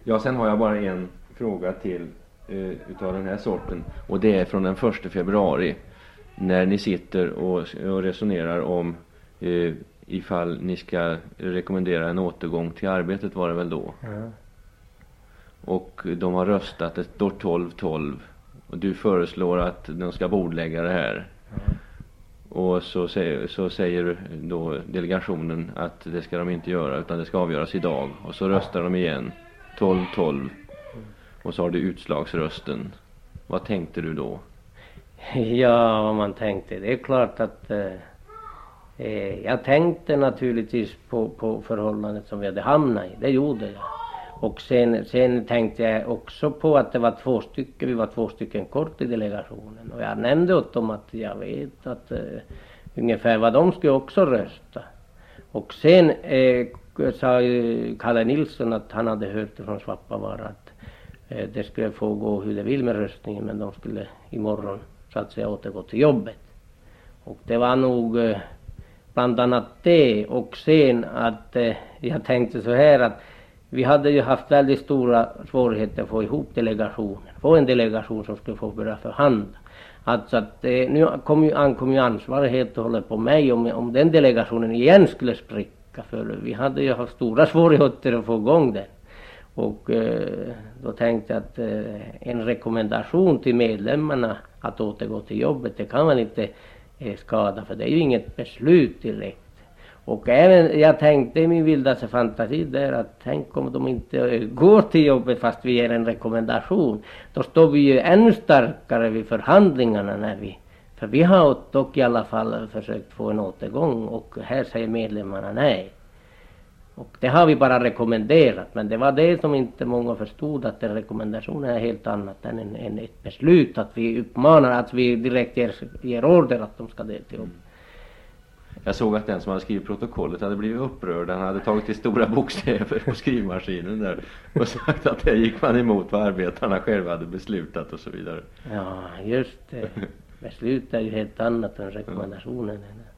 Ja, sen har jag bara en fråga till utav den här sorten. Och det är från den 1 februari. När ni sitter och resonerar om ifall ni ska rekommendera en återgång till arbetet, var det väl då? Ja. Och de har röstat, det står 12-12. Och du föreslår att de ska bordlägga det här. Ja. Och så säger då delegationen att det ska de inte göra, utan det ska avgöras idag. Och så röstar de igen 12-12. Och så har du utslagsrösten. Vad tänkte du då? Ja, vad man tänkte. Det är klart att jag tänkte naturligtvis på förhållandet som vi hade hamnat i. Det gjorde jag. Och sen tänkte jag också på att det var vi var två stycken kort i delegationen. Och jag nämnde åt dem att jag vet att ungefär vad de skulle också rösta. Och sen sa ju Kalle Nilsson att han hade hört från Svappavaara att det skulle få gå hur det vill med röstningen, men de skulle imorgon så att säga återgå till jobbet. Och det var nog bland annat det, och sen att jag tänkte så här att vi hade ju haft väldigt stora svårigheter att få ihop delegationen. Få en delegation som skulle få börja förhandla. Alltså att nu ankom ju ansvaret helt och hållet på mig om den delegationen igen skulle spricka. För vi hade ju haft stora svårigheter att få igång den. Och då tänkte jag att en rekommendation till medlemmarna att återgå till jobbet, det kan man inte skada, för det är ju inget beslut direkt. Och även jag tänkte i min vildaste fantasi där att tänk om de inte går till jobbet fast vi ger en rekommendation. Då står vi ju ännu starkare vid förhandlingarna för vi har dock i alla fall försökt få en återgång, och här säger medlemmarna nej. Och det har vi bara rekommenderat, men det var det som inte många förstod, att en rekommendation är helt annat än ett beslut, att vi uppmanar, att vi direkt ger order att de ska det till jobb. Jag såg att den som hade skrivit protokollet hade blivit upprörd. Han hade tagit till stora bokstäver på skrivmaskinen där och sagt att det gick man emot vad arbetarna själva hade beslutat och så vidare. Ja, just det. Beslut är ju helt annat än rekommendationen.